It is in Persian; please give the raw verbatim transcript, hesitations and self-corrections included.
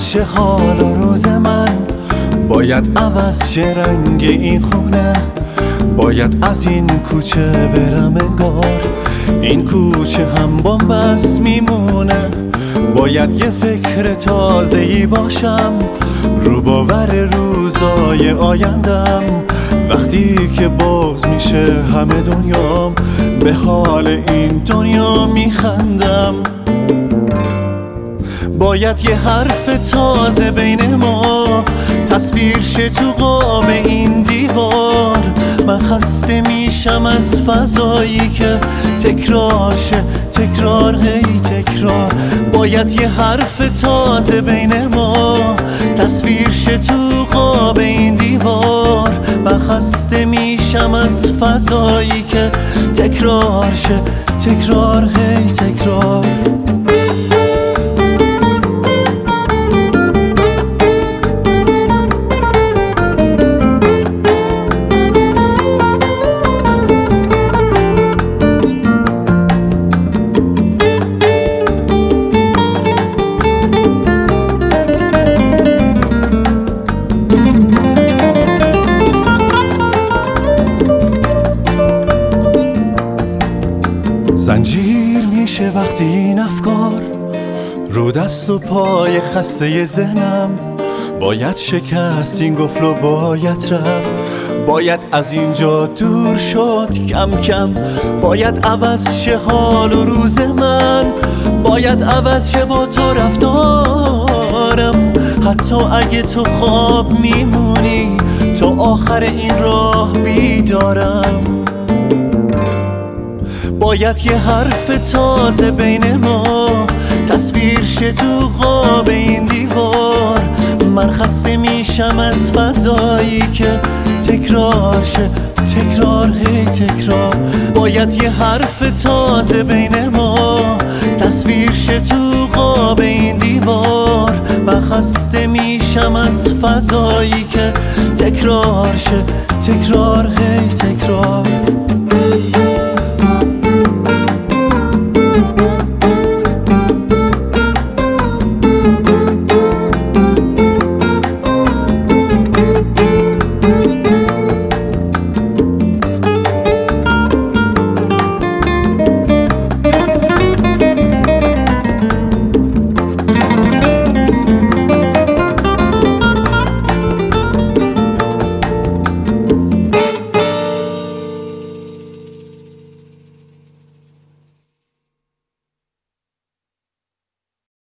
شه حال و روز من، باید عوض شه رنگ این خونه، باید از این کوچه برم انگار این کوچه هم بن‌بست میمونه. باید یه فکر تازه‌ای باشم رو باور روزای آیندم، وقتی که بغض میشه همه دنیام به حال این دنیا میخندم. باید یه حرف تازه بین ما تصویر شه تو قاب این دیوار. من خسته میشم از فضایی که تکرار شه تکرار هی تکرار. باید یه حرف تازه بین ما تصویر شه تو قاب این دیوار. من خسته میشم از فضایی که تکرار شه تکرار هی تکرار. زنجیر میشه وقتی این افکار رو دست و پای خسته ذهنم. باید شکست این قفل و باید رفت، باید از اینجا دور شد کم کم. باید عوض شه حال و روز من، باید عوض شه با تو رفتارم. حتی اگه تو خواب میمونی تا آخر این راه بیدارم. باید یه حرف تازه بین ما تصویر شه تو قاب این دیوار. من خسته میشم از فضایی که تکرار شه تکرار هی تکرار. باید یه حرف تازه بین ما تصویر شه تو قاب این دیوار. من خسته میشم از فضایی که تکرار شه تکرار هی تکرار.